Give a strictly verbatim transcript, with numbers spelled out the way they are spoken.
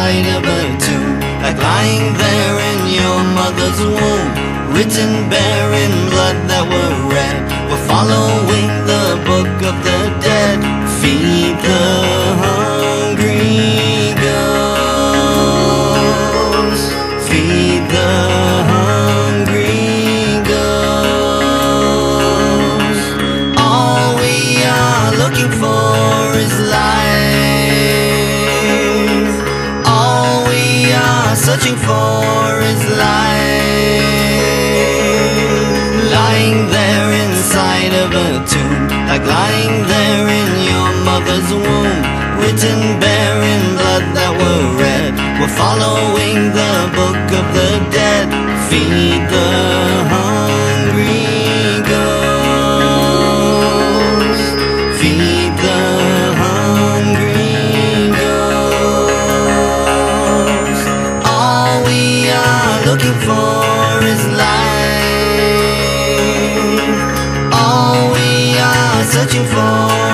inside of a tomb, like lying there in your mother's womb, written bare in blood that were red. We're following the book of the dead. Feed the hungry ghosts, feed the hungry ghosts. All we are looking for is life. All we are searching for is life. Lying there inside of a tomb, like lying there in your mother's womb, written bare in blood that were red. We're following the book of the dead. Feed the hungry ghosts, feed the hungry ghosts. All we are looking for is life. All we are searching for